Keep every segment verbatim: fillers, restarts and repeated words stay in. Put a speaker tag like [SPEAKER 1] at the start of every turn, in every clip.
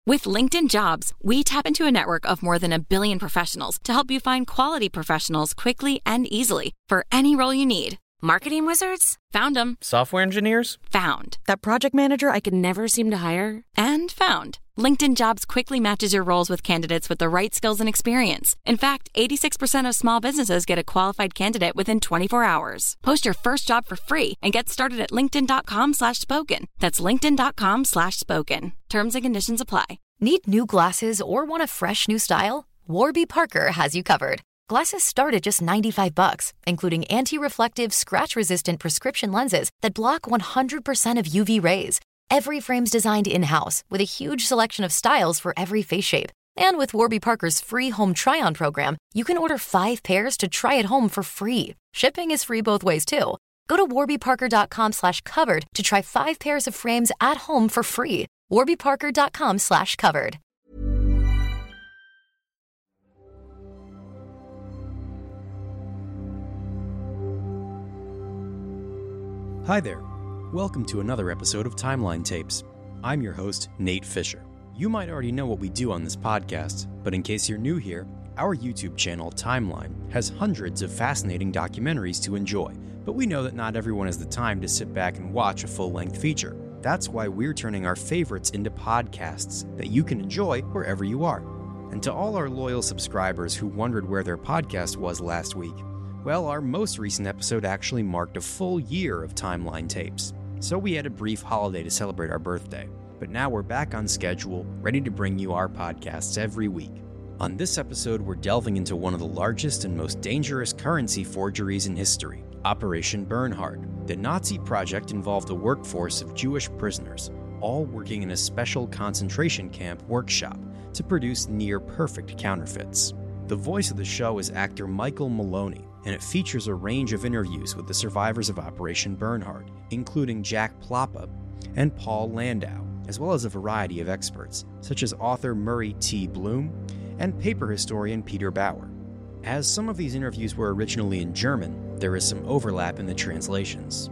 [SPEAKER 1] With LinkedIn Jobs, we tap into a network of more than a billion professionals to help you find quality professionals quickly and easily for any role you need. Marketing wizards? Found them.
[SPEAKER 2] Software engineers?
[SPEAKER 1] Found. That project manager I could never seem to hire? And found. LinkedIn Jobs quickly matches your roles with candidates with the right skills and experience. In fact, eighty-six percent of small businesses get a qualified candidate within twenty-four hours. Post your first job for free and get started at linkedin.com slash spoken. That's linkedin.com slash spoken. Terms and conditions apply.
[SPEAKER 3] Need new glasses or want a fresh new style? Warby Parker has you covered. Glasses start at just ninety-five bucks, including anti-reflective, scratch-resistant prescription lenses that block one hundred percent of U V rays. Every frame's designed in-house with a huge selection of styles for every face shape. And with Warby Parker's free home try-on program, you can order five pairs to try at home for free. Shipping is free both ways, too. Go to warbyparker.com slash covered to try five pairs of frames at home for free. warbyparker.com slash covered.
[SPEAKER 4] Hi there. Welcome to another episode of Timeline Tapes. I'm your host, Nate Fisher. You might already know what we do on this podcast, but in case you're new here, our YouTube channel, Timeline, has hundreds of fascinating documentaries to enjoy, but we know that not everyone has the time to sit back and watch a full-length feature. That's why we're turning our favorites into podcasts that you can enjoy wherever you are. And to all our loyal subscribers who wondered where their podcast was last week, well, our most recent episode actually marked a full year of Timeline Tapes. So we had a brief holiday to celebrate our birthday. But now we're back on schedule, ready to bring you our podcasts every week. On this episode, we're delving into one of the largest and most dangerous currency forgeries in history, Operation Bernhard. The Nazi project involved a workforce of Jewish prisoners, all working in a special concentration camp workshop to produce near-perfect counterfeits. The voice of the show is actor Michael Maloney, and it features a range of interviews with the survivors of Operation Bernhard, including Jack Plapa and Paul Landau, as well as a variety of experts, such as author Murray T. Bloom and paper historian Peter Bauer. As some of these interviews were originally in German, there is some overlap in the translations.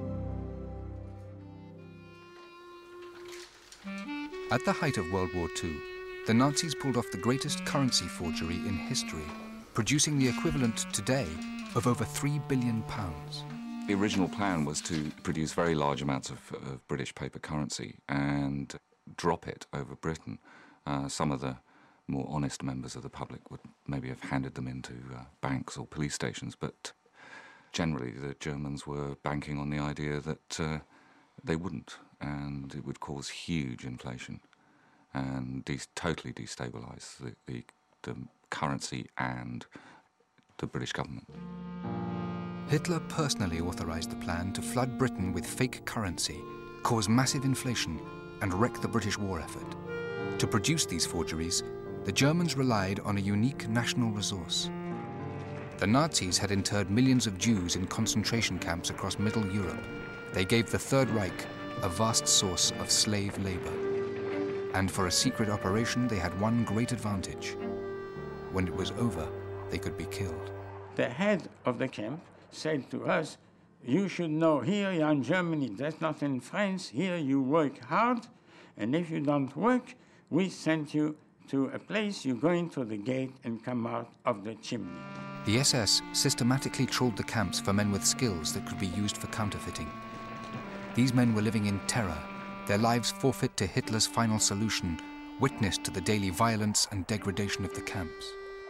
[SPEAKER 5] At the height of World War Two, the Nazis pulled off the greatest currency forgery in history, producing the equivalent today of over three billion pounds.
[SPEAKER 6] The original plan was to produce very large amounts of, of British paper currency and drop it over Britain. Uh, some of the more honest members of the public would maybe have handed them into uh, banks or police stations, but generally the Germans were banking on the idea that uh, they wouldn't, and it would cause huge inflation and de- totally destabilise the, the, the currency and the British government.
[SPEAKER 5] Hitler personally authorised the plan to flood Britain with fake currency, cause massive inflation, and wreck the British war effort. To produce these forgeries, the Germans relied on a unique national resource. The Nazis had interred millions of Jews in concentration camps across Middle Europe. They gave the Third Reich a vast source of slave labour. And for a secret operation, they had one great advantage. When it was over, they could be killed.
[SPEAKER 7] The head of the camp said to us, you should know here you're in Germany, that's not in France, here you work hard, and if you don't work, we send you to a place, you go into the gate and come out of the chimney.
[SPEAKER 5] The S S systematically trawled the camps for men with skills that could be used for counterfeiting. These men were living in terror, their lives forfeit to Hitler's final solution, witness to the daily violence and degradation of the camps.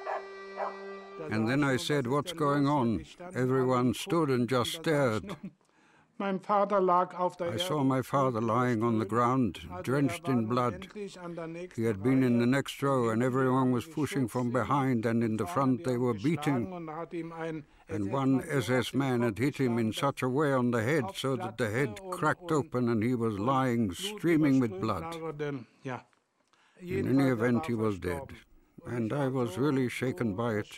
[SPEAKER 8] And then I said, what's going on? Everyone stood and just stared. I saw my father lying on the ground, drenched in blood. He had been in the next row and everyone was pushing from behind, and in the front they were beating. And one S S man had hit him in such a way on the head so that the head cracked open and he was lying, streaming with blood. In any event, he was dead. And I was really shaken by it.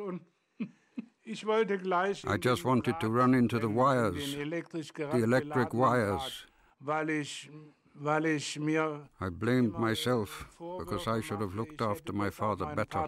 [SPEAKER 8] I just wanted to run into the wires, the electric wires. I blamed myself because I should have looked after my father better.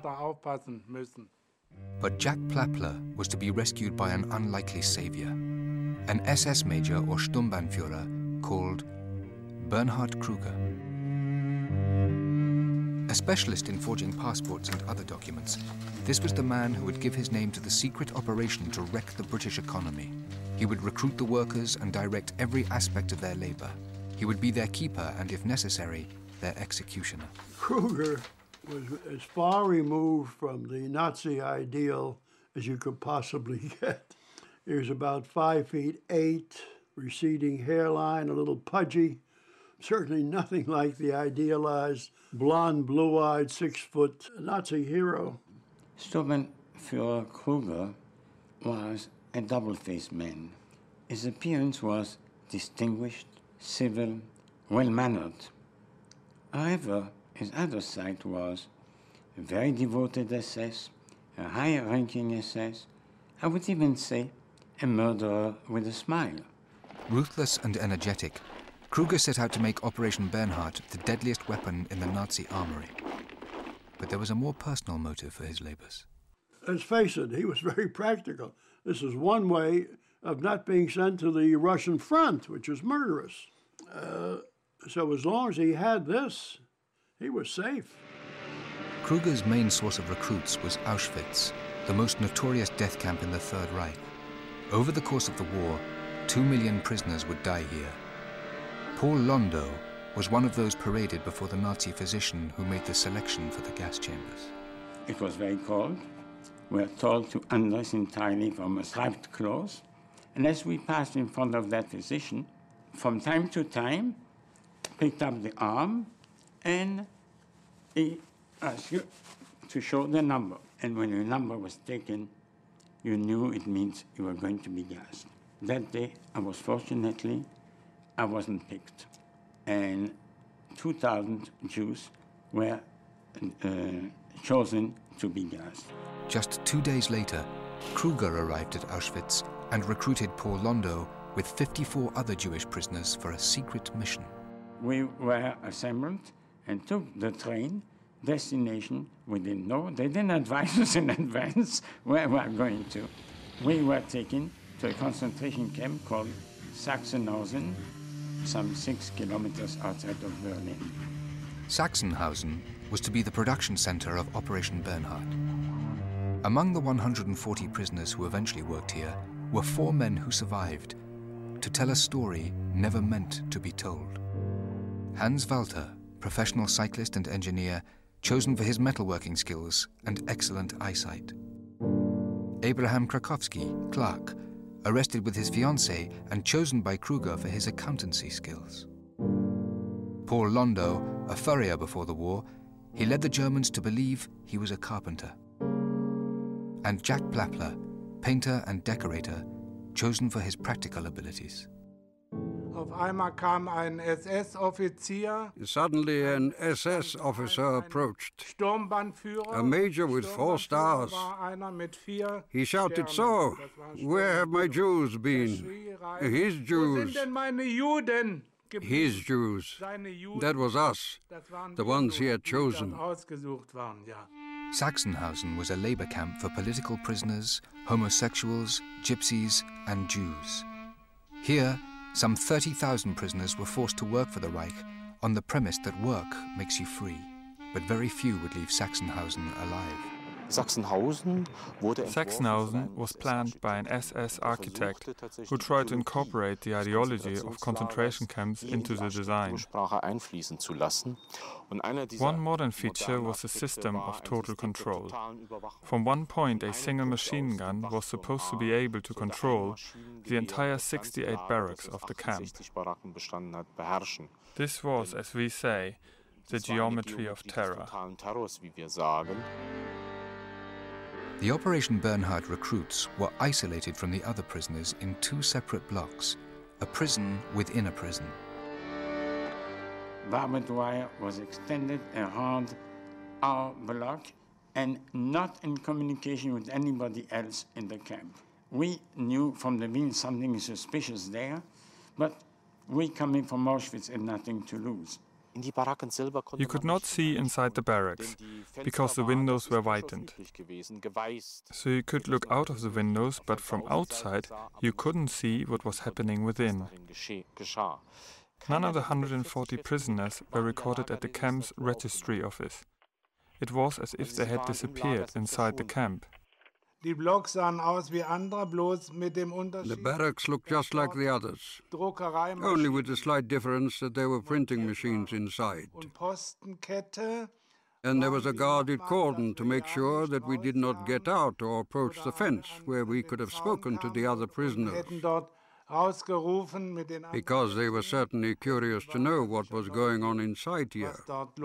[SPEAKER 5] But Jack Plapla was to be rescued by an unlikely savior, an S S major or Sturmbannführer called Bernhard Kruger. A specialist in forging passports and other documents, this was the man who would give his name to the secret operation to wreck the British economy. He would recruit the workers and direct every aspect of their labor. He would be their keeper and, if necessary, their executioner.
[SPEAKER 2] Kruger was as far removed from the Nazi ideal as you could possibly get. He was about five feet eight, receding hairline, a little pudgy, certainly nothing like the idealized blonde, blue-eyed, six-foot Nazi hero.
[SPEAKER 7] Sturmbannführer Kruger was a double-faced man. His appearance was distinguished, civil, well-mannered. However, his other side was a very devoted S S, a high-ranking S S, I would even say a murderer with a smile.
[SPEAKER 5] Ruthless and energetic, Kruger set out to make Operation Bernhard the deadliest weapon in the Nazi armory. But there was a more personal motive for his labors.
[SPEAKER 2] Let's face it, he was very practical. This is one way of not being sent to the Russian front, which is murderous. Uh, so as long as he had this, he was safe.
[SPEAKER 5] Kruger's main source of recruits was Auschwitz, the most notorious death camp in the Third Reich. Over the course of the war, two million prisoners would die here. Paul Londo was one of those paraded before the Nazi physician who made the selection for the gas chambers.
[SPEAKER 7] It was very cold. We were told to undress entirely from striped clothes. And as we passed in front of that physician, from time to time, picked up the arm and he asked you to show the number. And when the number was taken, you knew it means you were going to be gassed. That day, I was fortunately, I wasn't picked. And two thousand Jews were uh, chosen to be gassed.
[SPEAKER 5] Just two days later, Kruger arrived at Auschwitz and recruited Paul Londo with fifty-four other Jewish prisoners for a secret mission.
[SPEAKER 7] We were assembled and took the train. Destination we didn't know. They didn't advise us in advance where we were going to. We were taken to a concentration camp called Sachsenhausen, some six kilometers outside of Berlin.
[SPEAKER 5] Sachsenhausen was to be the production center of Operation Bernhard. Among the one hundred forty prisoners who eventually worked here were four men who survived to tell a story never meant to be told. Hans Walter, professional cyclist and engineer, chosen for his metalworking skills and excellent eyesight. Abraham Krakowski, clerk, arrested with his fiancée and chosen by Kruger for his accountancy skills. Paul Londo, a furrier before the war, he led the Germans to believe he was a carpenter. And Jack Plappler, painter and decorator, chosen for his practical abilities.
[SPEAKER 8] Suddenly an S S officer approached, a major with four stars. He shouted, "So, where have my Jews been? His Jews. His Jews. That was us, the ones he had chosen."
[SPEAKER 5] Sachsenhausen was a labor camp for political prisoners, homosexuals, gypsies, and Jews. Here, some thirty thousand prisoners were forced to work for the Reich on the premise that work makes you free, but very few would leave Sachsenhausen alive.
[SPEAKER 9] Sachsenhausen was planned by an S S architect who tried to incorporate the ideology of concentration camps into the design. One modern feature was the system of total control. From one point, a single machine gun was supposed to be able to control the entire sixty-eight barracks of the camp. This was, as we say, the geometry of terror.
[SPEAKER 5] The Operation Bernhard recruits were isolated from the other prisoners in two separate blocks, a prison within a prison.
[SPEAKER 7] Barbed wire was extended around our block and not in communication with anybody else in the camp. We knew from the beginning something suspicious there, but we coming from Auschwitz had nothing to lose.
[SPEAKER 9] You could not see inside the barracks, because the windows were whitened. So you could look out of the windows, but from outside you couldn't see what was happening within. None of the one hundred forty prisoners were recorded at the camp's registry office. It was as if they had disappeared inside the camp.
[SPEAKER 8] The barracks looked just like the others, only with the slight difference that there were printing machines inside. And there was a guarded cordon to make sure that we did not get out or approach the fence, where we could have spoken to the other prisoners, because they were certainly curious to know what was going on inside here.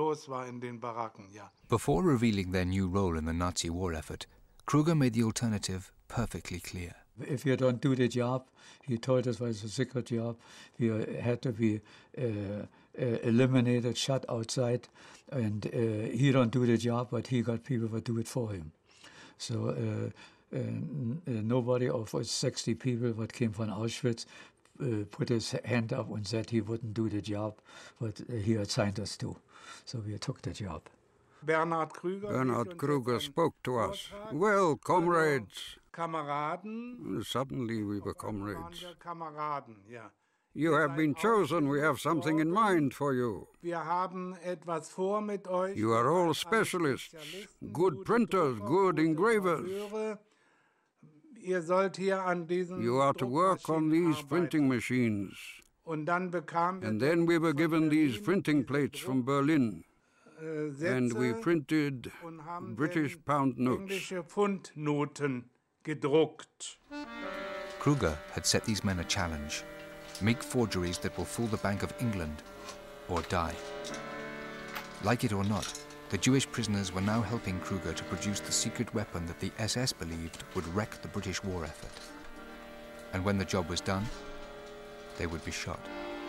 [SPEAKER 5] Before revealing their new role in the Nazi war effort, Kruger made the alternative perfectly clear.
[SPEAKER 10] If you don't do the job, he told us it was a secret job, we had to be uh, uh, eliminated, shut outside, and uh, he don't do the job, but he got people to do it for him. So uh, uh, nobody of us sixty people that came from Auschwitz uh, put his hand up and said he wouldn't do the job, but uh, he assigned us to. So we took the job.
[SPEAKER 8] Bernhard Kruger, Bernhard Kruger spoke to us. Well, comrades. Suddenly we were comrades. You have been chosen. We have something in mind for you. You are all specialists, good printers, good engravers. You are to work on these printing machines. And then we were given these printing plates from Berlin. And we printed British pound notes.
[SPEAKER 5] Kruger had set these men a challenge. Make forgeries that will fool the Bank of England or die. Like it or not, the Jewish prisoners were now helping Kruger to produce the secret weapon that the S S believed would wreck the British war effort. And when the job was done, they would be shot.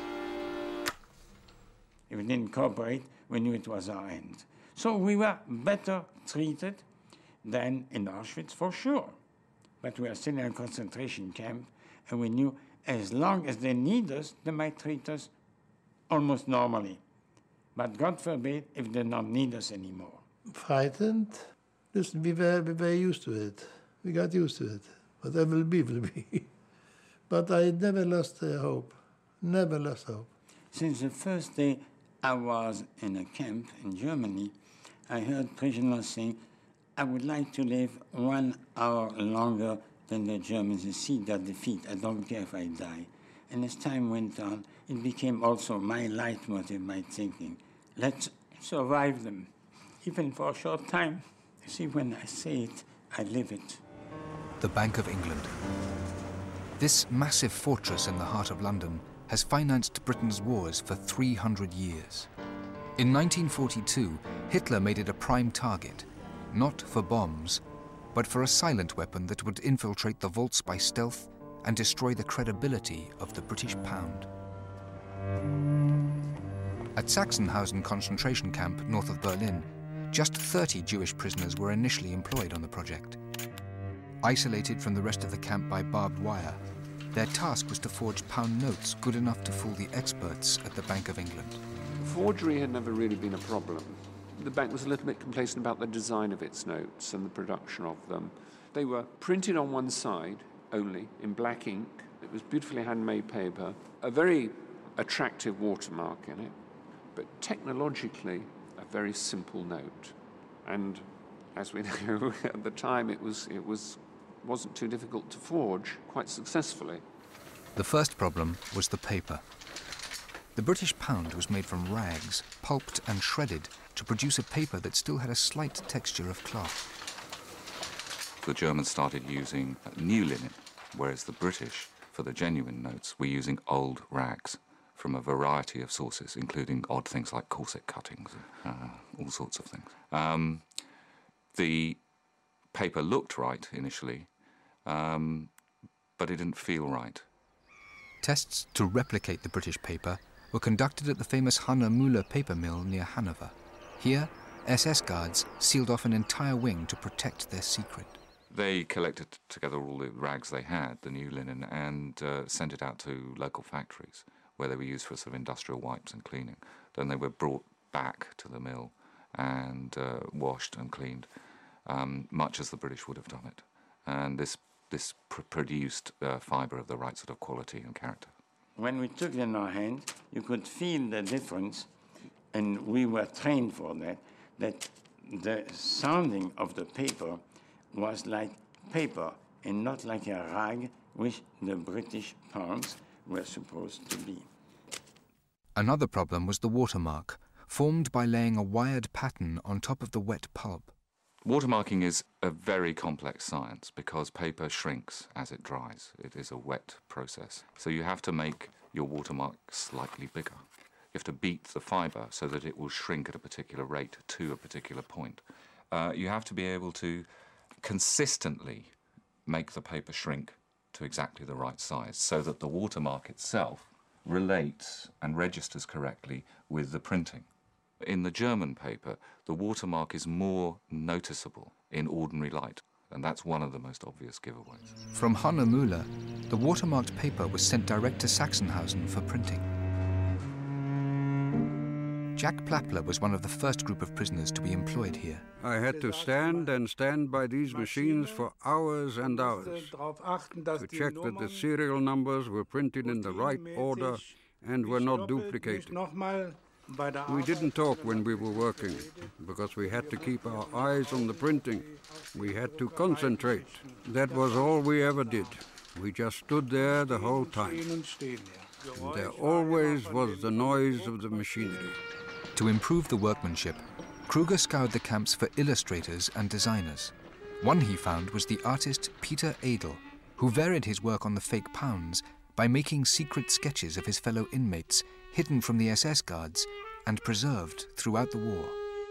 [SPEAKER 7] If we didn't cooperate, we knew it was our end. So we were better treated than in Auschwitz, for sure. But we are still in a concentration camp, and we knew as long as they need us, they might treat us almost normally. But God forbid if they don't need us anymore.
[SPEAKER 2] Frightened? Listen, we were, we were used to it. We got used to it. Whatever will be, will be. But I never lost uh, hope. Never lost hope.
[SPEAKER 7] Since the first day I was in a camp in Germany, I heard prisoners saying, I would like to live one hour longer than the Germans and see their defeat. I don't care if I die. And as time went on, it became also my leitmotiv, my thinking. Let's survive them, even for a short time. You see, when I say it, I live it.
[SPEAKER 5] The Bank of England. This massive fortress in the heart of London has financed Britain's wars for three hundred years. In nineteen forty-two, Hitler made it a prime target, not for bombs, but for a silent weapon that would infiltrate the vaults by stealth and destroy the credibility of the British pound. At Sachsenhausen concentration camp north of Berlin, just thirty Jewish prisoners were initially employed on the project. Isolated from the rest of the camp by barbed wire, their task was to forge pound notes good enough to fool the experts at the Bank of England.
[SPEAKER 11] Forgery had never really been a problem. The bank was a little bit complacent about the design of its notes and the production of them. They were printed on one side only, in black ink. It was beautifully handmade paper, a very attractive watermark in it, but technologically a very simple note. And as we know, at the time it was it was wasn't too difficult to forge quite successfully.
[SPEAKER 5] The first problem was the paper. The British pound was made from rags, pulped and shredded to produce a paper that still had a slight texture of cloth.
[SPEAKER 6] The Germans started using new linen, whereas the British, for the genuine notes, were using old rags from a variety of sources, including odd things like corset cuttings, uh, all sorts of things. Um, the paper looked right initially, um, but it didn't feel right.
[SPEAKER 5] Tests to replicate the British paper were conducted at the famous Hanner Müller paper mill near Hanover. Here, S S guards sealed off an entire wing to protect their secret.
[SPEAKER 6] They collected together all the rags they had, the new linen, and uh, sent it out to local factories where they were used for sort of industrial wipes and cleaning. Then they were brought back to the mill and uh, washed and cleaned, um, much as the British would have done it. And this, this pr produced uh, fibre of the right sort of quality and character.
[SPEAKER 7] When we took it in our hand, you could feel the difference, and we were trained for that, that the sounding of the paper was like paper and not like a rag, which the British pounds were supposed to be.
[SPEAKER 5] Another problem was the watermark, formed by laying a wired pattern on top of the wet pulp.
[SPEAKER 6] Watermarking is a very complex science because paper shrinks as it dries. It is a wet process. So you have to make your watermark slightly bigger. You have to beat the fibre so that it will shrink at a particular rate to a particular point. Uh, you have to be able to consistently make the paper shrink to exactly the right size so that the watermark itself relates and registers correctly with the printing. In the German paper, the watermark is more noticeable in ordinary light, and that's one of the most obvious giveaways.
[SPEAKER 5] From Honnemühle, the watermarked paper was sent direct to Sachsenhausen for printing. Jack Plappler was one of the first group of prisoners to be employed here.
[SPEAKER 8] I had to stand and stand by these machines for hours and hours to check that the serial numbers were printed in the right order and were not duplicated. We didn't talk when we were working because we had to keep our eyes on the printing. We had to concentrate. That was all we ever did. We just stood there the whole time. And there always was the noise of the machinery.
[SPEAKER 5] To improve the workmanship, Kruger scoured the camps for illustrators and designers. One he found was the artist Peter Edel, who varied his work on the fake pounds by making secret sketches of his fellow inmates, hidden from the S S guards and preserved throughout the war.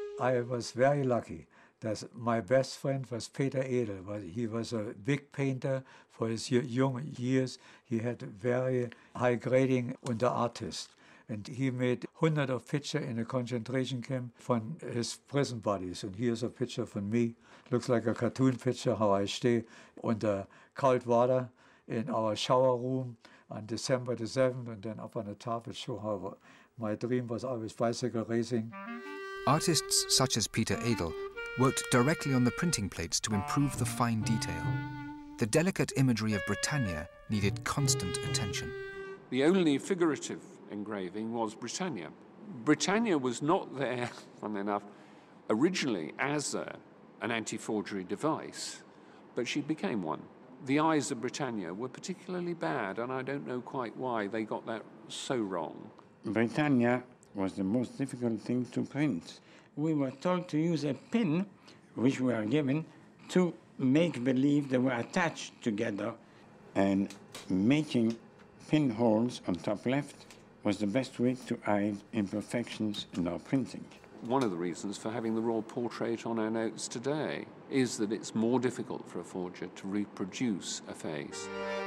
[SPEAKER 10] I was very lucky that my best friend was Peter Edel. He was a big painter for his young years. He had very high grading and the artist. And he made hundreds of pictures in a concentration camp from his prison bodies. And here's a picture from me. Looks like a cartoon picture, how I stay under cold water in our shower room on December the seventh, and then up on the top it shows how my dream was always bicycle racing.
[SPEAKER 5] Artists such as Peter Edel worked directly on the printing plates to improve the fine detail. The delicate imagery of Britannia needed constant attention.
[SPEAKER 11] The only figurative engraving was Britannia. Britannia was not there, funnily enough, originally as a, an anti-forgery device, but she became one. The eyes of Britannia were particularly bad, and I don't know quite why they got that so wrong.
[SPEAKER 7] Britannia was the most difficult thing to print. We were told to use a pin, which we were given, to make believe they were attached together, and making pinholes on top left was the best way to hide imperfections in our printing.
[SPEAKER 11] One of the reasons for having the Royal Portrait on our notes today is that it's more difficult for a forger to reproduce a face.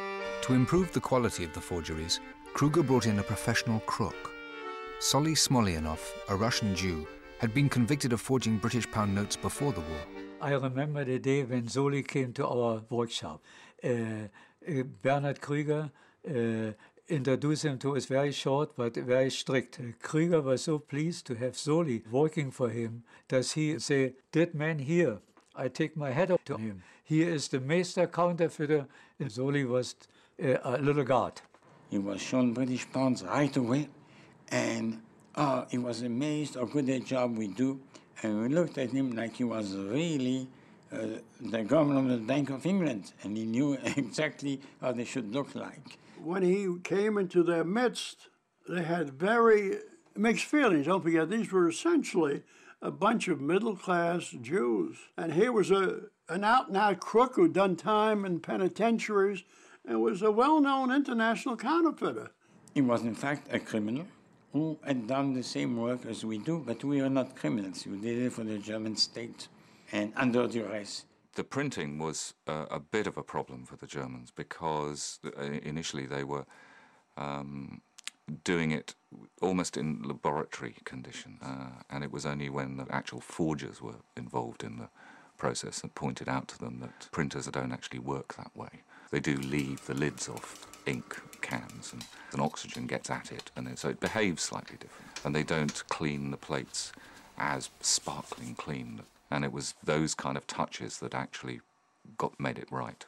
[SPEAKER 5] To improve the quality of the forgeries, Kruger brought in a professional crook. Solly Smolyanov, a Russian Jew, had been convicted of forging British pound notes before the war.
[SPEAKER 10] I remember the day when Solly came to our workshop. Uh, uh, Bernhard Kruger uh, introduced him to us very short but very strict. Kruger was so pleased to have Solly working for him that he said, "That man here, I take my hat off to him. He is the master counterfeiter." And Solly was uh, a little guard.
[SPEAKER 7] He was shown British pounds right away, and oh, he was amazed how good a job we do. And we looked at him like he was really uh, the governor of the Bank of England, and he knew exactly how they should look like.
[SPEAKER 2] When he came into their midst, they had very mixed feelings. Don't forget, these were essentially a bunch of middle-class Jews. And here was a an out-and-out crook who'd done time in penitentiaries and was a well-known international counterfeiter.
[SPEAKER 7] He was, in fact, a criminal who had done the same work as we do, but we are not criminals. We did it for the German state and under duress.
[SPEAKER 6] The printing was uh, a bit of a problem for the Germans because uh, initially they were um, doing it almost in laboratory conditions, uh, and it was only when the actual forgers were involved in the process that pointed out to them that printers don't actually work that way. They do leave the lids off ink cans, and, and oxygen gets at it, and it, so it behaves slightly different. And they don't clean the plates as sparkling clean. And it was those kind of touches that actually got made it right.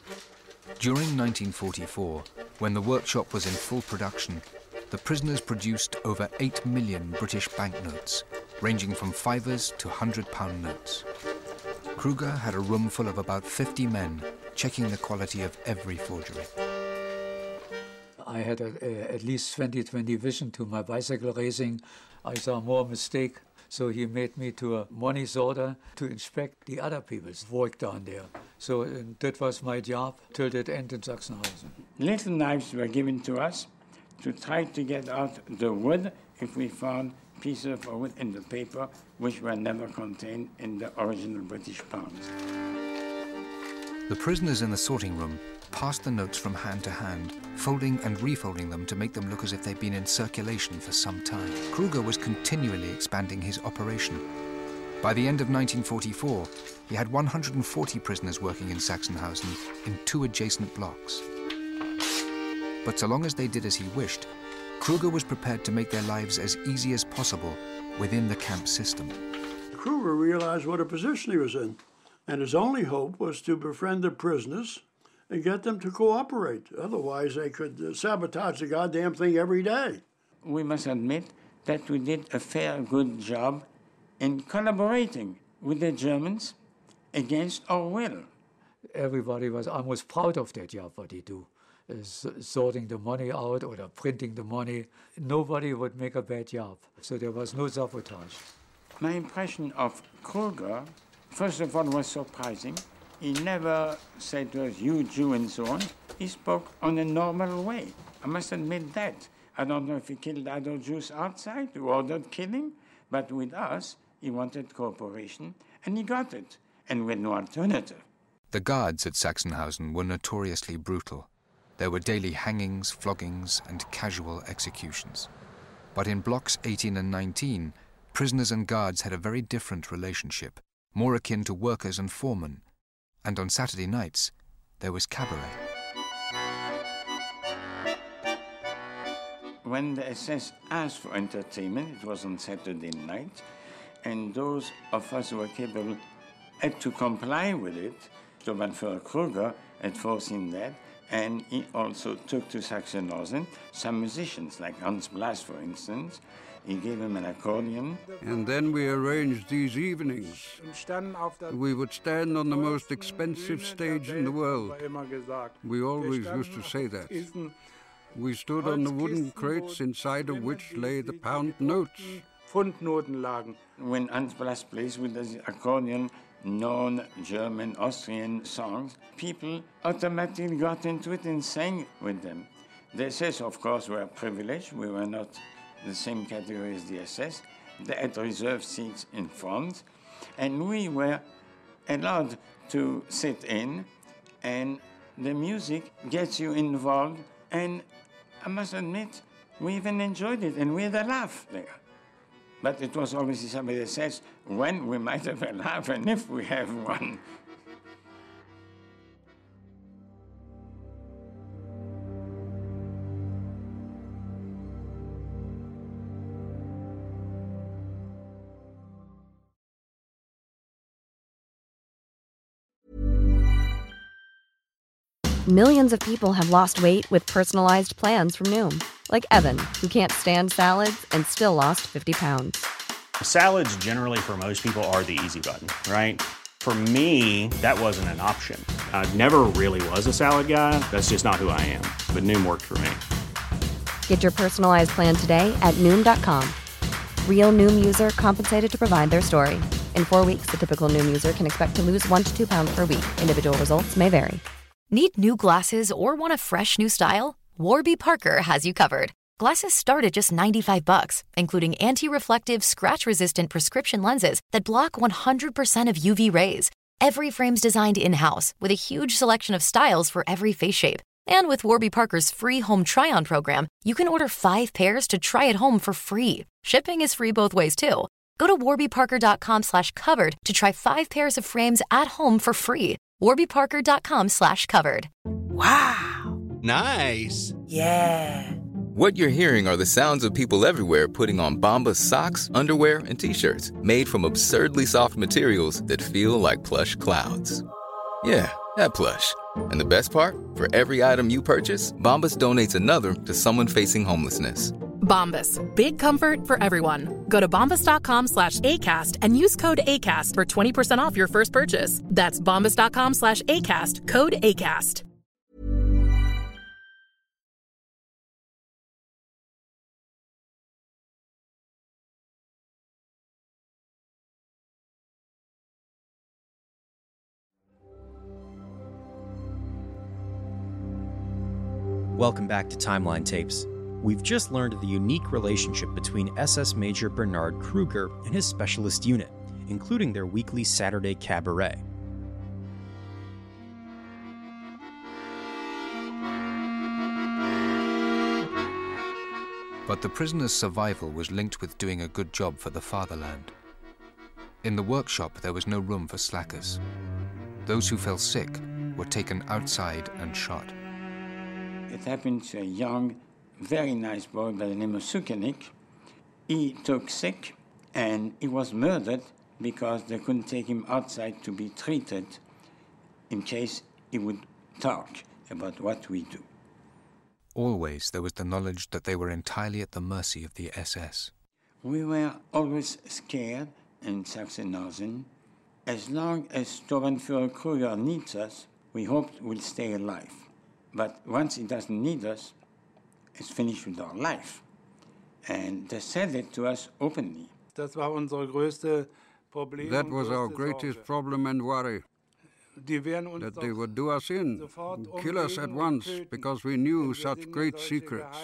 [SPEAKER 5] During nineteen forty-four, when the workshop was in full production, the prisoners produced over eight million British banknotes, ranging from fivers to hundred-pound notes. Kruger had a room full of about fifty men checking the quality of every forgery.
[SPEAKER 10] I had a, a, at least twenty twenty vision to my bicycle racing. I saw more mistake, so he made me to a money sorter to inspect the other people's work down there. So uh, that was my job till that end in Sachsenhausen.
[SPEAKER 7] Little knives were given to us to try to get out the wood if we found pieces of wood in the paper which were never contained in the original British pounds.
[SPEAKER 5] The prisoners in the sorting room passed the notes from hand to hand, folding and refolding them to make them look as if they'd been in circulation for some time. Kruger was continually expanding his operation. By the end of nineteen forty-four, he had one hundred forty prisoners working in Sachsenhausen in two adjacent blocks. But so long as they did as he wished, Kruger was prepared to make their lives as easy as possible within the camp system.
[SPEAKER 2] Kruger realized what a position he was in, and his only hope was to befriend the prisoners and get them to cooperate. Otherwise, they could uh, sabotage the goddamn thing every day.
[SPEAKER 7] We must admit that we did a fair, good job in collaborating with the Germans against our will.
[SPEAKER 10] Everybody was almost proud of that job, what he do. Uh, sorting the money out or printing the money. Nobody would make a bad job, so there was no sabotage.
[SPEAKER 7] My impression of Kruger, first of all, was surprising. He never said to us, you Jew, and so on. He spoke on a normal way. I must admit that. I don't know if he killed other Jews outside who ordered killing, but with us, he wanted cooperation, and he got it, and with no alternative.
[SPEAKER 5] The guards at Sachsenhausen were notoriously brutal. There were daily hangings, floggings, and casual executions. But in blocks eighteen and nineteen, prisoners and guards had a very different relationship, more akin to workers and foremen. And on Saturday nights, there was cabaret.
[SPEAKER 7] When the S S asked for entertainment, it was on Saturday night, and those of us who were capable had to comply with it. So Manfred Kruger had foreseen that, and he also took to Sachsenhausen some musicians, like Hans Blas, for instance. He gave him an accordion.
[SPEAKER 8] And then we arranged these evenings. We would stand on the most expensive stage in the world. We always used to say that. We stood on the wooden crates inside of which lay the pound notes.
[SPEAKER 7] When Hans Blas plays with the accordion, known German, Austrian songs, people automatically got into it and sang with them. The S S, of course, were privileged. We were not the same category as the S S. They had reserved seats in front, and we were allowed to sit in, and the music gets you involved, and I must admit, we even enjoyed it, and we had a laugh there. But it was always somebody that says, when we might have a laugh, and if we have one.
[SPEAKER 12] Millions of people have lost weight with personalized plans from Noom. Like Evan, who can't stand salads and still lost fifty pounds.
[SPEAKER 13] Salads generally for most people are the easy button, right? For me, that wasn't an option. I never really was a salad guy. That's just not who I am. But Noom worked for me.
[SPEAKER 12] Get your personalized plan today at Noom dot com. Real Noom user compensated to provide their story. In four weeks, the typical Noom user can expect to lose one to two pounds per week. Individual results may vary.
[SPEAKER 3] Need new glasses or want a fresh new style? Warby Parker has you covered. Glasses start at just ninety-five bucks, including anti-reflective, scratch-resistant prescription lenses that block one hundred percent of U V rays. Every frame's designed in-house with a huge selection of styles for every face shape. And with Warby Parker's free home try-on program, you can order five pairs to try at home for free. Shipping is free both ways, too. Go to warbyparker.com slash covered to try five pairs of frames at home for free. warbyparker.com slash covered.
[SPEAKER 14] Wow. Nice.
[SPEAKER 15] Yeah. What you're hearing are the sounds of people everywhere putting on Bombas socks, underwear, and T-shirts made from absurdly soft materials that feel like plush clouds. Yeah, that plush. And the best part? For every item you purchase, Bombas donates another to someone facing homelessness.
[SPEAKER 16] Bombas. Big comfort for everyone. Go to bombas.com slash ACAST and use code ACAST for twenty percent off your first purchase. That's bombas.com slash ACAST. Code ACAST.
[SPEAKER 4] Welcome back to Timeline Tapes. We've just learned of the unique relationship between S S Major Bernard Kruger and his specialist unit, including their weekly Saturday cabaret.
[SPEAKER 5] But the prisoner's survival was linked with doing a good job for the fatherland. In the workshop, there was no room for slackers. Those who fell sick were taken outside and shot.
[SPEAKER 7] It happened to a young, very nice boy by the name of Sukenik. He took sick and he was murdered because they couldn't take him outside to be treated in case he would talk about what we do.
[SPEAKER 5] Always there was the knowledge that they were entirely at the mercy of the S S.
[SPEAKER 7] We were always scared in Sachsen-Anhalt. As long as Sturmbannführer Kruger needs us, we hoped we'll stay alive. But once he doesn't need us, it's finished with our life. And they said it to us openly.
[SPEAKER 8] That was our greatest problem and worry. That they would do us in, kill us at once, because we knew such great secrets.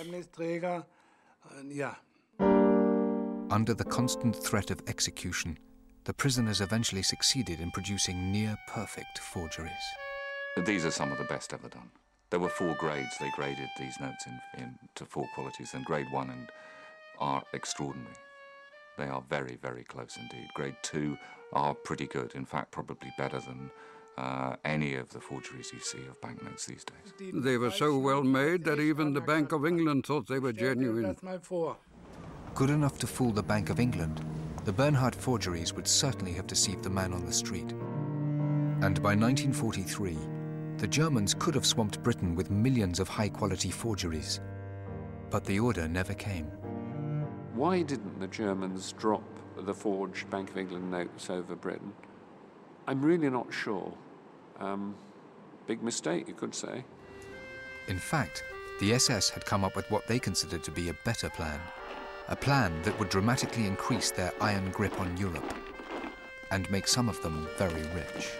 [SPEAKER 5] Under the constant threat of execution, the prisoners eventually succeeded in producing near-perfect forgeries.
[SPEAKER 6] These are some of the best ever done. There were four grades. They graded these notes in, in to four qualities, and grade one and are extraordinary. They are very, very close indeed. Grade two are pretty good, in fact, probably better than uh, any of the forgeries you see of banknotes these days.
[SPEAKER 8] They were so well made that even the Bank of England thought they were genuine.
[SPEAKER 5] Good enough to fool the Bank of England, the Bernhard forgeries would certainly have deceived the man on the street. And by nineteen forty-three, the Germans could have swamped Britain with millions of high-quality forgeries. But the order never came.
[SPEAKER 11] Why didn't the Germans drop the forged Bank of England notes over Britain? I'm really not sure. Um, big mistake, you could say.
[SPEAKER 5] In fact, the S S had come up with what they considered to be a better plan. A plan that would dramatically increase their iron grip on Europe and make some of them very rich.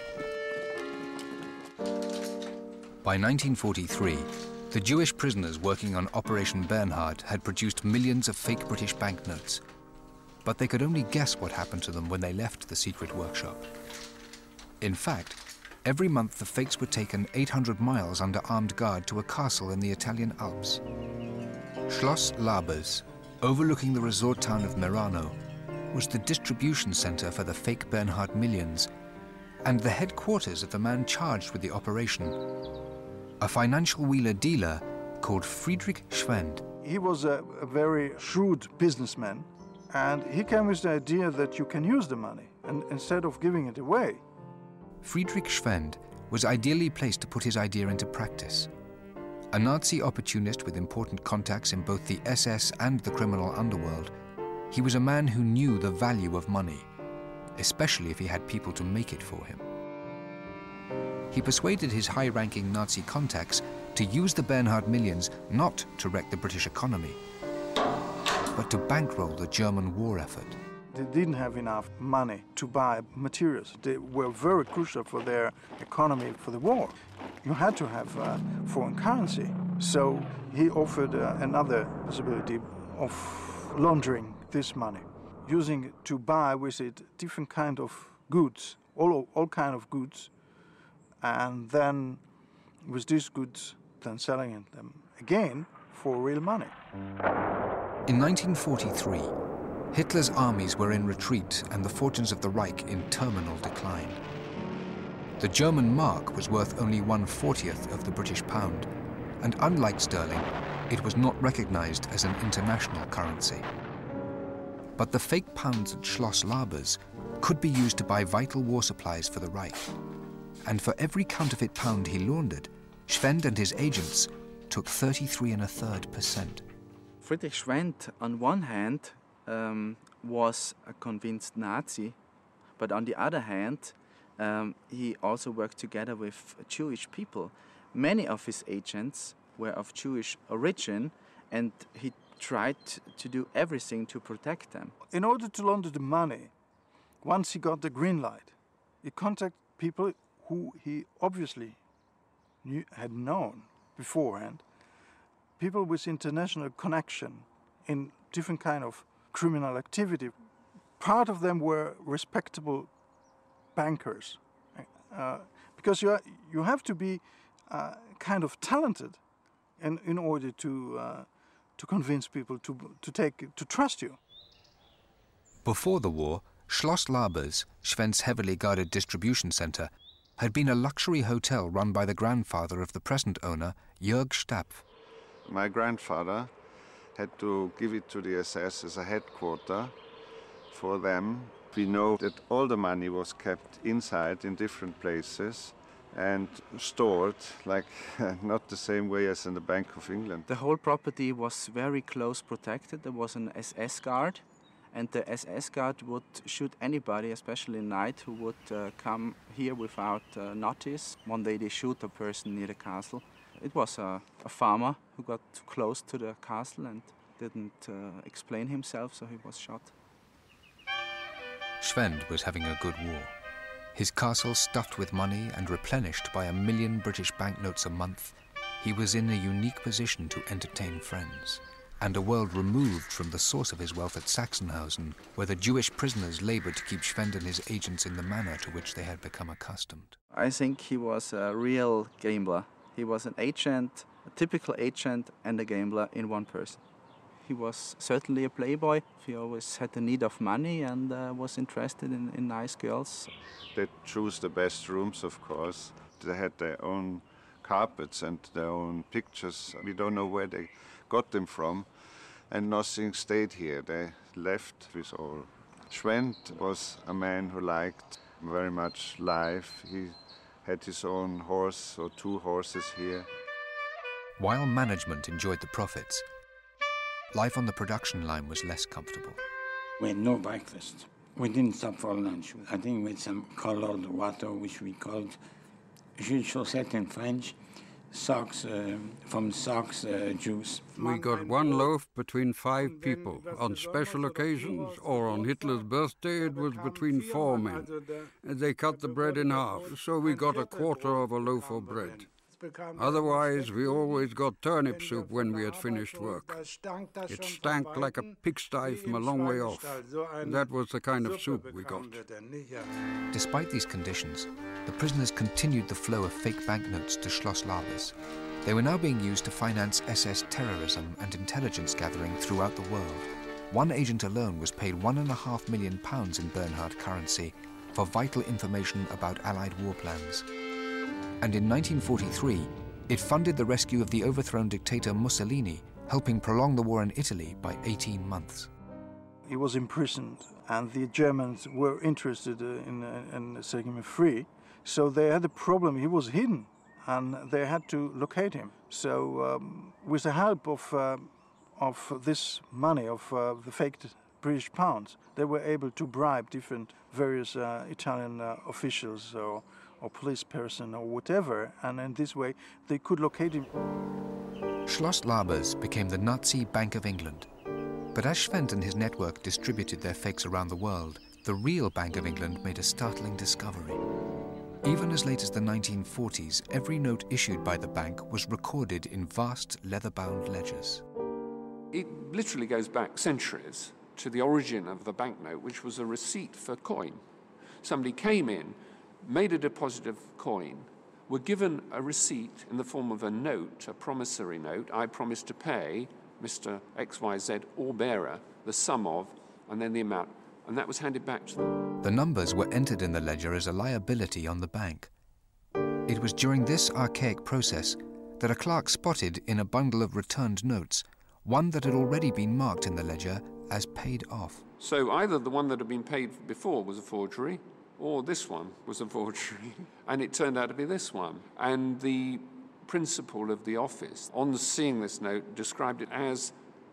[SPEAKER 5] By nineteen forty-three, the Jewish prisoners working on Operation Bernhard had produced millions of fake British banknotes, but they could only guess what happened to them when they left the secret workshop. In fact, every month the fakes were taken eight hundred miles under armed guard to a castle in the Italian Alps. Schloss Labers, overlooking the resort town of Merano, was the distribution center for the fake Bernhard millions and the headquarters of the man charged with the operation, a financial wheeler dealer called Friedrich Schwend.
[SPEAKER 17] He was a, a very shrewd businessman, and he came with the idea that you can use the money and, instead of giving it away.
[SPEAKER 5] Friedrich Schwend was ideally placed to put his idea into practice. A Nazi opportunist with important contacts in both the S S and the criminal underworld, he was a man who knew the value of money, especially if he had people to make it for him. He persuaded his high-ranking Nazi contacts to use the Bernhard millions not to wreck the British economy, but to bankroll the German war effort.
[SPEAKER 17] They didn't have enough money to buy materials. They were very crucial for their economy for the war. You had to have uh, foreign currency. So he offered uh, another possibility of laundering this money, using it to buy with it different kind of goods, all, all kind of goods, and then with these goods, then selling them again for real money.
[SPEAKER 5] In nineteen forty-three, Hitler's armies were in retreat and the fortunes of the Reich in terminal decline. The German mark was worth only one fortieth of the British pound, and unlike sterling, it was not recognized as an international currency. But the fake pounds at Schloss Labers could be used to buy vital war supplies for the Reich. And for every counterfeit pound he laundered, Schwend and his agents took thirty-three and a third percent.
[SPEAKER 18] Friedrich Schwendt, on one hand, um, was a convinced Nazi, but on the other hand, um, he also worked together with Jewish people. Many of his agents were of Jewish origin, and he tried to do everything to protect them.
[SPEAKER 17] In order to launder the money, once he got the green light, he contacted people who he obviously knew, had known beforehand, people with international connection in different kind of criminal activity. Part of them were respectable bankers, uh, because you, are, you have to be uh, kind of talented in, in order to, uh, to convince people to, to, take, to trust you.
[SPEAKER 5] Before the war, Schloss Labers, Schwendt's heavily guarded distribution center, had been a luxury hotel run by the grandfather of the present owner, Jörg Stapf.
[SPEAKER 19] My grandfather had to give it to the S S as a headquarter for them. We know that all the money was kept inside in different places and stored, like not the same way as in the Bank of England.
[SPEAKER 18] The whole property was very close protected. There was an S S guard, and the S S guard would shoot anybody, especially at night, who would uh, come here without uh, notice. One day they shoot a person near the castle. It was a, a farmer who got too close to the castle and didn't uh, explain himself, so he was shot.
[SPEAKER 5] Schwendt was having a good war. His castle stuffed with money and replenished by a million British banknotes a month, he was in a unique position to entertain friends, and a world removed from the source of his wealth at Sachsenhausen, where the Jewish prisoners labored to keep Schwendt and his agents in the manner to which they had become accustomed.
[SPEAKER 18] I think he was a real gambler. He was an agent, a typical agent and a gambler in one person. He was certainly a playboy. He always had the need of money and uh, was interested in, in nice girls.
[SPEAKER 19] They chose the best rooms, of course. They had their own carpets and their own pictures. We don't know where they got them from, and nothing stayed here. They left with all. Schwendt was a man who liked very much life. He had his own horse or two horses here.
[SPEAKER 5] While management enjoyed the profits, life on the production line was less comfortable.
[SPEAKER 7] We had no breakfast. We didn't stop for lunch. I think we had some colored water, which we called jus de chaussette in French, socks, uh, from socks uh, juice.
[SPEAKER 8] We got one loaf between five people. On special occasions, or on Hitler's birthday, it was between four men. They cut the bread in half, so we got a quarter of a loaf of bread. Otherwise, we always got turnip soup when we had finished work. It stank like a pigsty from a long way off. That was the kind of soup we got.
[SPEAKER 5] Despite these conditions, the prisoners continued the flow of fake banknotes to Schloss Labers. They were now being used to finance S S terrorism and intelligence gathering throughout the world. One agent alone was paid one and a half million pounds in Bernhard currency for vital information about Allied war plans. And in nineteen forty-three, it funded the rescue of the overthrown dictator Mussolini, helping prolong the war in Italy by eighteen months.
[SPEAKER 17] He was imprisoned, and the Germans were interested in, in setting him free, so they had a problem. He was hidden, and they had to locate him. So um, with the help of, uh, of this money, of uh, the faked British pounds, they were able to bribe different various uh, Italian uh, officials or or police person or whatever, and in this way they could locate him.
[SPEAKER 5] Schloss Labers became the Nazi Bank of England. But as Schwendt and his network distributed their fakes around the world, the real Bank of England made a startling discovery. Even as late as the nineteen forties, every note issued by the bank was recorded in vast leather-bound ledgers.
[SPEAKER 11] It literally goes back centuries to the origin of the banknote, which was a receipt for coin. Somebody came in, made a deposit of coin, were given a receipt in the form of a note, a promissory note. I promise to pay Mister X Y Z or bearer the sum of, and then the amount, and that was handed back to them.
[SPEAKER 5] The numbers were entered in the ledger as a liability on the bank. It was during this archaic process that a clerk spotted in a bundle of returned notes one that had already been marked in the ledger as paid off.
[SPEAKER 11] So either the one that had been paid before was a forgery, or this one was a forgery, and it turned out to be this one. And the principal of the office, on seeing this note, described it as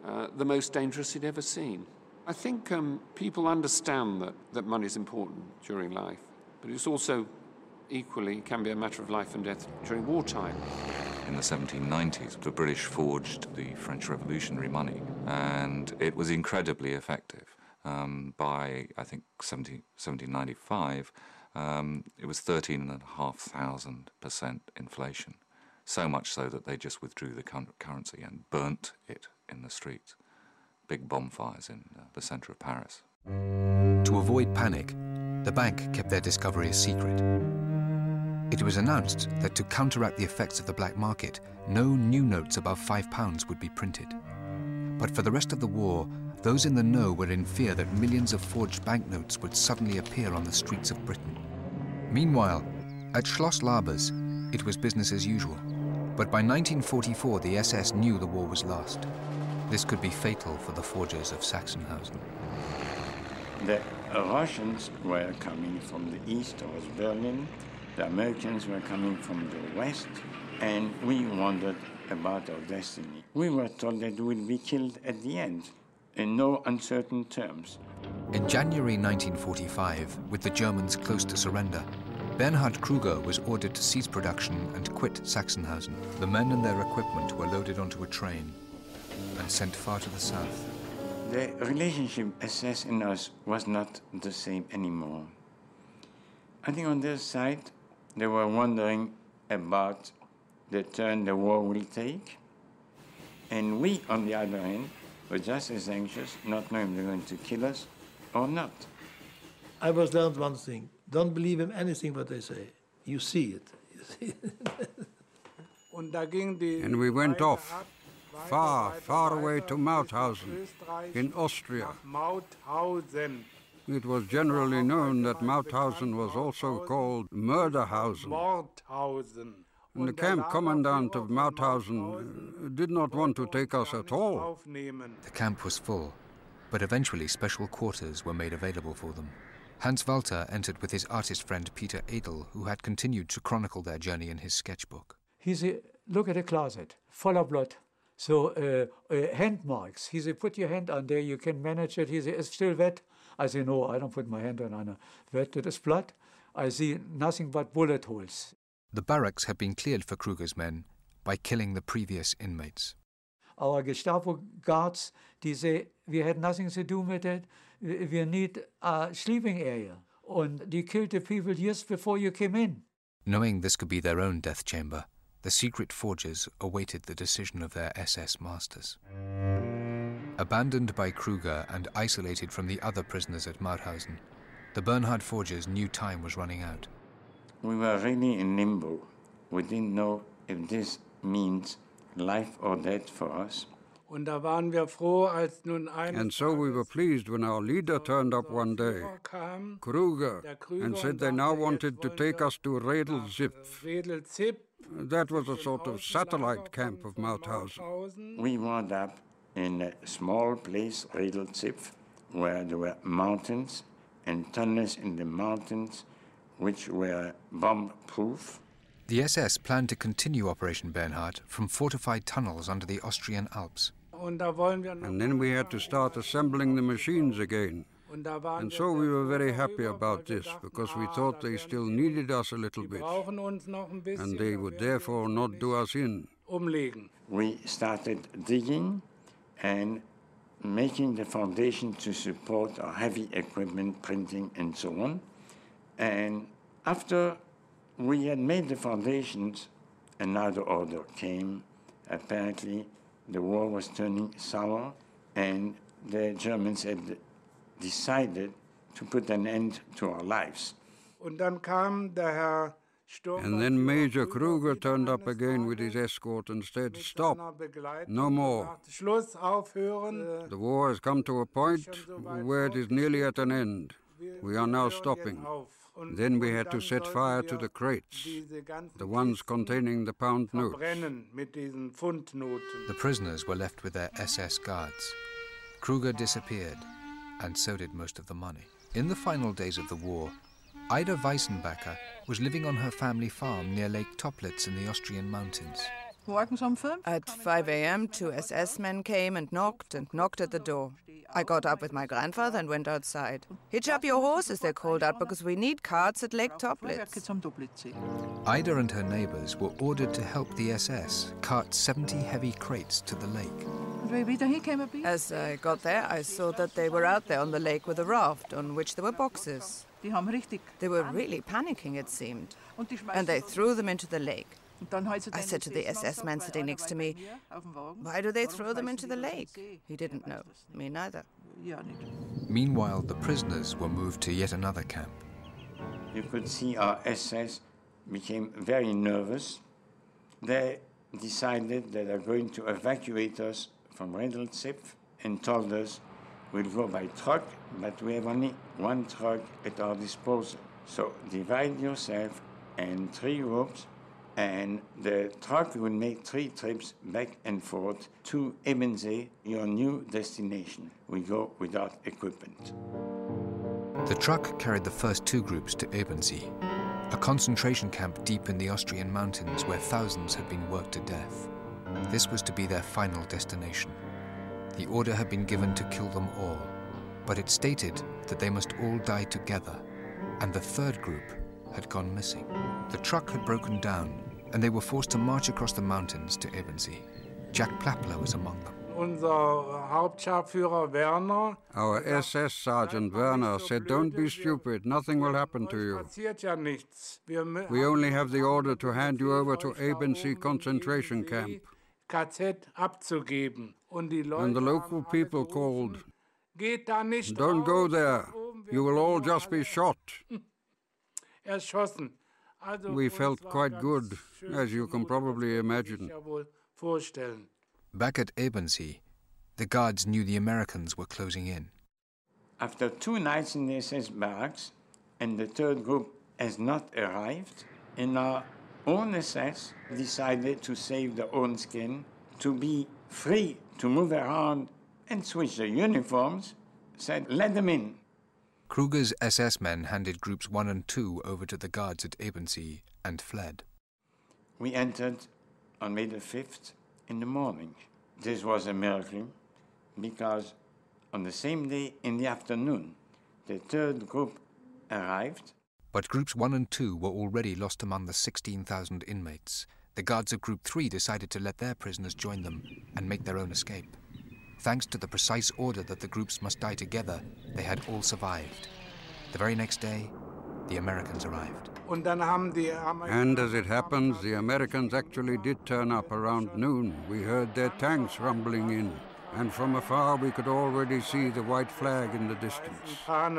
[SPEAKER 11] uh, the most dangerous he'd ever seen. I think um, people understand that, that money is important during life, but it's also equally can be a matter of life and death during wartime.
[SPEAKER 6] In the seventeen nineties, the British forged the French Revolutionary money, and it was incredibly effective. Um, by, I think, seventeen ninety-five, um, it was thirteen thousand five hundred percent inflation, so much so that they just withdrew the currency and burnt it in the streets. Big bonfires in uh, the centre of Paris.
[SPEAKER 5] To avoid panic, the bank kept their discovery a secret. It was announced that to counteract the effects of the black market, no new notes above five pounds would be printed. But for the rest of the war, those in the know were in fear that millions of forged banknotes would suddenly appear on the streets of Britain. Meanwhile, at Schloss Labers, it was business as usual. But by nineteen forty-four, the S S knew the war was lost. This could be fatal for the forgers of Sachsenhausen.
[SPEAKER 7] The Russians were coming from the east towards Berlin. The Americans were coming from the west, and we wondered about our destiny. We were told that we would be killed at the end, in no uncertain terms.
[SPEAKER 5] In January nineteen forty-five, with the Germans close to surrender, Bernhard Kruger was ordered to cease production and quit Sachsenhausen. The men and their equipment were loaded onto a train and sent far to the south.
[SPEAKER 7] The relationship S S and us was not the same anymore. I think on their side, they were wondering about the turn the war will take. And we, on the other hand, were just as anxious, not knowing if they're going to kill us or not.
[SPEAKER 20] I was learned one thing. Don't believe in anything what they say. You see it. You see it.
[SPEAKER 8] And we went off, far, far away to Mauthausen, in Austria. It was generally known that Mauthausen was also called Mörderhausen. And the camp commandant of Mauthausen did not want to take us at all.
[SPEAKER 5] The camp was full, but eventually special quarters were made available for them. Hans Walter entered with his artist friend Peter Edel, who had continued to chronicle their journey in his sketchbook.
[SPEAKER 10] He said, look at the closet, full of blood. So, uh, uh, hand marks. He said, put your hand on there, you can manage it. He said, it's still wet. I said, no, I don't put my hand on on wet. It is blood. I see nothing but bullet holes.
[SPEAKER 5] The barracks had been cleared for Kruger's men by killing the previous inmates.
[SPEAKER 10] Our Gestapo guards, they say, we had nothing to do with it. We need a sleeping area. And they killed the people years before you came in.
[SPEAKER 5] Knowing this could be their own death chamber, the secret forgers awaited the decision of their S S masters. Abandoned by Kruger and isolated from the other prisoners at Mauthausen, the Bernhard forgers knew time was running out.
[SPEAKER 7] We were really in limbo. We didn't know if this means life or death for us.
[SPEAKER 8] And so we were pleased when our leader turned up one day, Kruger, and said they now wanted to take us to Redl-Zipf. That was a sort of satellite camp of Mauthausen.
[SPEAKER 7] We wound up in a small place, Redl-Zipf, where there were mountains and tunnels in the mountains which were bomb-proof.
[SPEAKER 5] The S S planned to continue Operation Bernhard from fortified tunnels under the Austrian Alps.
[SPEAKER 8] And then we had to start assembling the machines again. And so we were very happy about this, because we thought they still needed us a little bit, and they would therefore not do us in.
[SPEAKER 7] We started digging and making the foundation to support our heavy equipment, printing, and so on. And after we had made the foundations, another order came. Apparently, the war was turning sour, and the Germans had decided to put an end to our lives.
[SPEAKER 8] And then Major Kruger turned up again with his escort and said, stop, no more. The war has come to a point where it is nearly at an end. We are now stopping. Then we had to set fire to the crates, the ones containing the pound notes.
[SPEAKER 5] The prisoners were left with their S S guards. Kruger disappeared, and so did most of the money. In the final days of the war, Ida Weissenbacher was living on her family farm near Lake Toplitz in the Austrian mountains.
[SPEAKER 21] At five a m, two S S men came and knocked and knocked at the door. I got up with my grandfather and went outside. Hitch up your horses, they called out, because we need carts at Lake Toplitz.
[SPEAKER 5] Ida and her neighbours were ordered to help the S S cart seventy heavy crates to the lake.
[SPEAKER 21] As I got there, I saw that they were out there on the lake with a raft on which there were boxes. They were really panicking, it seemed, and they threw them into the lake. I said to the S S man sitting next to me, "Why do they throw them into the lake?" He didn't know. Me neither.
[SPEAKER 5] Meanwhile, the prisoners were moved to yet another camp.
[SPEAKER 7] You could see our S S became very nervous. They decided that they're going to evacuate us from Redelsipf and told us we'll go by truck, but we have only one truck at our disposal. So divide yourself in three groups, and the truck will make three trips back and forth to Ebensee, your new destination. We go without equipment.
[SPEAKER 5] The truck carried the first two groups to Ebensee, a concentration camp deep in the Austrian mountains where thousands had been worked to death. This was to be their final destination. The order had been given to kill them all, but it stated that they must all die together, and the third group had gone missing. The truck had broken down, and they were forced to march across the mountains to Ebensee. Jack Plappler was among them.
[SPEAKER 8] Our S S Sergeant Werner said, "Don't be stupid, nothing will happen to you. We only have the order to hand you over to Ebensee concentration camp." And the local people called, "Don't go there, you will all just be shot." We felt quite good, as you can probably imagine.
[SPEAKER 5] Back at Ebensee, the guards knew the Americans were closing in.
[SPEAKER 7] After two nights in the S S barracks, and the third group has not arrived, and our own S S decided to save their own skin, to be free to move around and switch their uniforms, said, "Let them in."
[SPEAKER 5] Kruger's S S men handed groups one and two over to the guards at Ebensee and fled.
[SPEAKER 7] We entered on May the fifth in the morning. This was a miracle because on the same day in the afternoon, the third group arrived.
[SPEAKER 5] But groups one and two were already lost among the sixteen thousand inmates. The guards of Group three decided to let their prisoners join them and make their own escape. Thanks to the precise order that the groups must die together, they had all survived. The very next day, the Americans arrived.
[SPEAKER 8] And as it happens, the Americans actually did turn up around noon. We heard their tanks rumbling in, and from afar we could already see the white flag in the distance.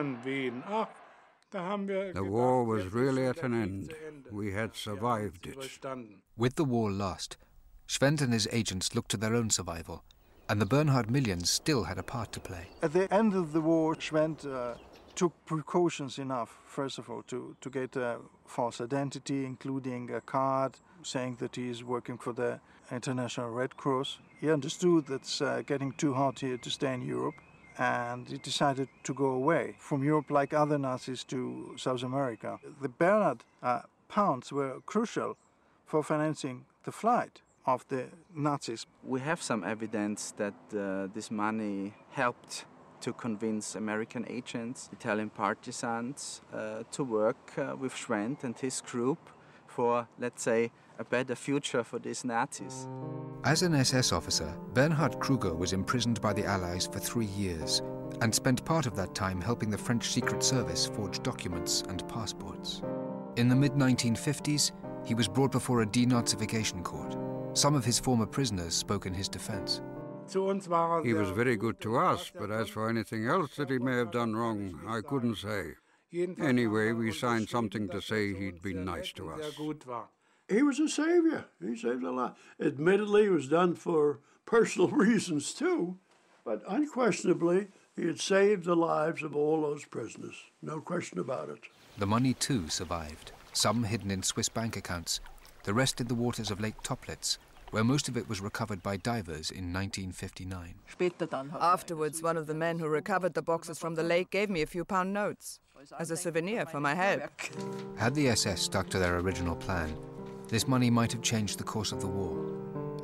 [SPEAKER 8] The war was really at an end. We had survived it.
[SPEAKER 5] With the war lost, Schwendt and his agents looked to their own survival, and the Bernhard Millions still had a part to play.
[SPEAKER 17] At the end of the war, Schwendt uh, took precautions enough, first of all, to, to get a false identity, including a card saying that he is working for the International Red Cross. He understood that it's uh, getting too hot here to stay in Europe, and he decided to go away from Europe like other Nazis to South America. The Bernhard uh, pounds were crucial for financing the flight of the Nazis.
[SPEAKER 18] We have some evidence that uh, this money helped to convince American agents, Italian partisans, uh, to work uh, with Schwendt and his group for, let's say, a better future for these Nazis.
[SPEAKER 5] As an S S officer, Bernhard Kruger was imprisoned by the Allies for three years and spent part of that time helping the French Secret Service forge documents and passports. In the mid nineteen fifties, he was brought before a denazification court. Some of his former prisoners spoke in his defense.
[SPEAKER 8] He was very good to us, but as for anything else that he may have done wrong, I couldn't say. Anyway, we signed something to say he'd been nice to us.
[SPEAKER 2] He was a savior. He saved a lot. Admittedly, it was done for personal reasons too, but unquestionably, he had saved the lives of all those prisoners. No question about it.
[SPEAKER 5] The money too survived, some hidden in Swiss bank accounts, the rest in the waters of Lake Toplitz, where most of it was recovered by divers in nineteen fifty-nine.
[SPEAKER 21] Afterwards, one of the men who recovered the boxes from the lake gave me a few pound notes as a souvenir for my help.
[SPEAKER 5] Had the S S stuck to their original plan, this money might have changed the course of the war.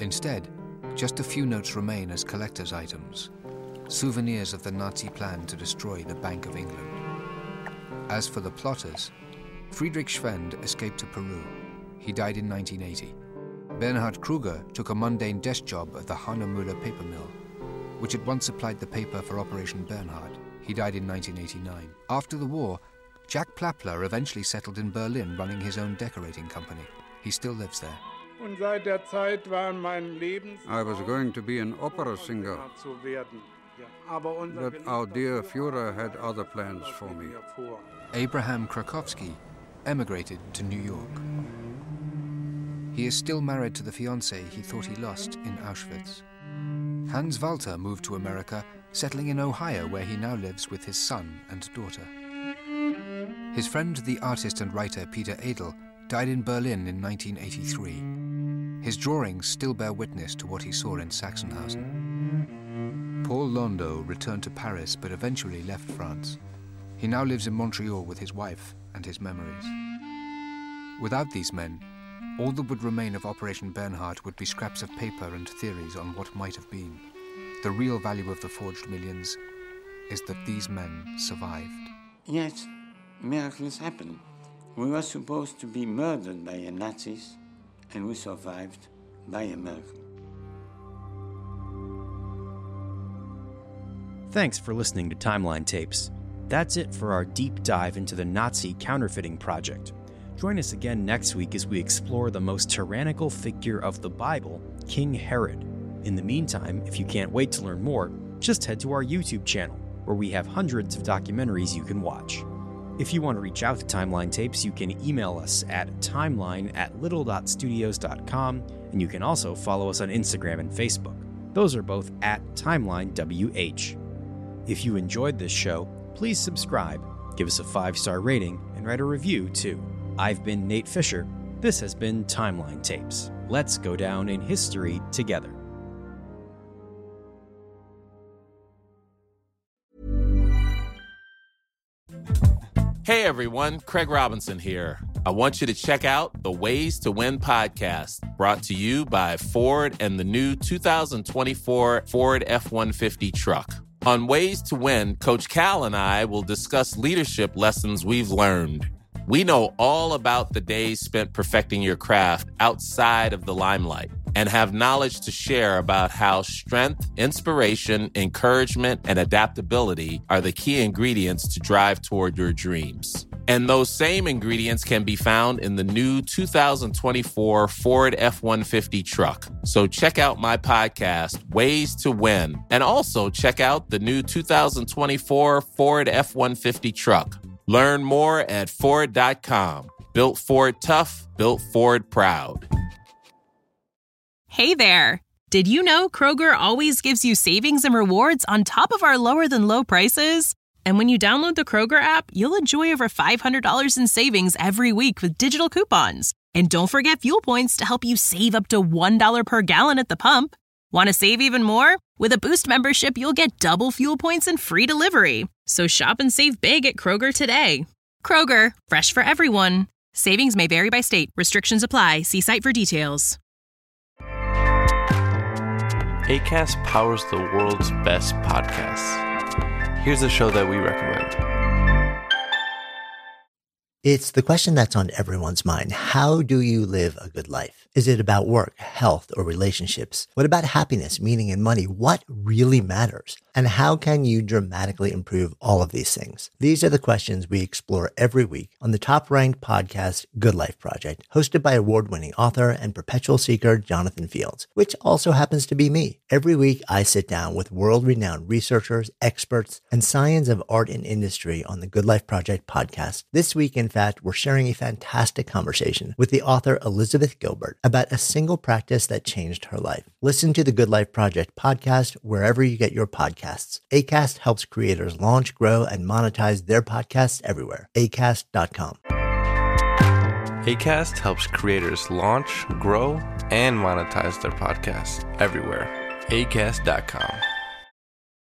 [SPEAKER 5] Instead, just a few notes remain as collector's items, souvenirs of the Nazi plan to destroy the Bank of England. As for the plotters, Friedrich Schwend escaped to Peru. He died in nineteen eighty. Bernhard Kruger took a mundane desk job at the Hanemüller paper mill, which had once supplied the paper for Operation Bernhard. He died in nineteen eighty-nine. After the war, Jack Plappler eventually settled in Berlin running his own decorating company. He still lives there.
[SPEAKER 8] I was going to be an opera singer, but our dear Führer had other plans for me.
[SPEAKER 5] Abraham Krakowski emigrated to New York. He is still married to the fiancée he thought he lost in Auschwitz. Hans Walter moved to America, settling in Ohio, where he now lives with his son and daughter. His friend, the artist and writer Peter Edel, died in Berlin in nineteen eighty-three. His drawings still bear witness to what he saw in Sachsenhausen. Paul Londo returned to Paris but eventually left France. He now lives in Montreal with his wife and his memories. Without these men, all that would remain of Operation Bernhard would be scraps of paper and theories on what might have been. The real value of the forged millions is that these men survived.
[SPEAKER 7] Yes, miracles happen. We were supposed to be murdered by the Nazis, and we survived by a miracle.
[SPEAKER 4] Thanks for listening to Timeline Tapes. That's it for our deep dive into the Nazi counterfeiting project. Join us again next week as we explore the most tyrannical figure of the Bible, King Herod. In the meantime, if you can't wait to learn more, just head to our YouTube channel, where we have hundreds of documentaries you can watch. If you want to reach out to Timeline Tapes, you can email us at timeline at little dot studios dot com, and you can also follow us on Instagram and Facebook. Those are both at TimelineWH. If you enjoyed this show, please subscribe, give us a five-star rating, and write a review too. I've been Nate Fisher. This has been Timeline Tapes. Let's go down in history together.
[SPEAKER 1] Hey everyone, Craig Robinson here. I want you to check out the Ways to Win podcast, brought to you by Ford and the new two thousand twenty-four Ford F one fifty truck. On Ways to Win, Coach Cal and I will discuss leadership lessons we've learned. We know all about the days spent perfecting your craft outside of the limelight and have knowledge to share about how strength, inspiration, encouragement, and adaptability are the key ingredients to drive toward your dreams. And those same ingredients can be found in the new two thousand twenty-four Ford F one fifty truck. So check out my podcast, Ways to Win, and also check out the new two thousand twenty-four Ford F one fifty truck. Learn more at Ford dot com. Built Ford tough, built Ford proud.
[SPEAKER 16] Hey there! Did you know Kroger always gives you savings and rewards on top of our lower than low prices? And when you download the Kroger app, you'll enjoy over five hundred dollars in savings every week with digital coupons. And don't forget fuel points to help you save up to one dollar per gallon at the pump. Want to save even more? With a Boost membership, you'll get double fuel points and free delivery. So shop and save big at Kroger today. Kroger, fresh for everyone. Savings may vary by state. Restrictions apply. See site for details.
[SPEAKER 22] Acast powers the world's best podcasts. Here's a show that we recommend.
[SPEAKER 23] It's the question that's on everyone's mind. How do you live a good life? Is it about work, health, or relationships? What about happiness, meaning, and money? What really matters? And how can you dramatically improve all of these things? These are the questions we explore every week on the top-ranked podcast, Good Life Project, hosted by award-winning author and perpetual seeker Jonathan Fields, which also happens to be me. Every week, I sit down with world-renowned researchers, experts, and science of art and industry on the Good Life Project podcast. This week, in fact, we're sharing a fantastic conversation with the author Elizabeth Gilbert about a single practice that changed her life. Listen to the Good Life Project podcast wherever you get your podcasts. Acast helps creators launch, grow, and monetize their podcasts everywhere. acast dot com.
[SPEAKER 22] Acast helps creators launch, grow, and monetize their podcasts everywhere. acast dot com.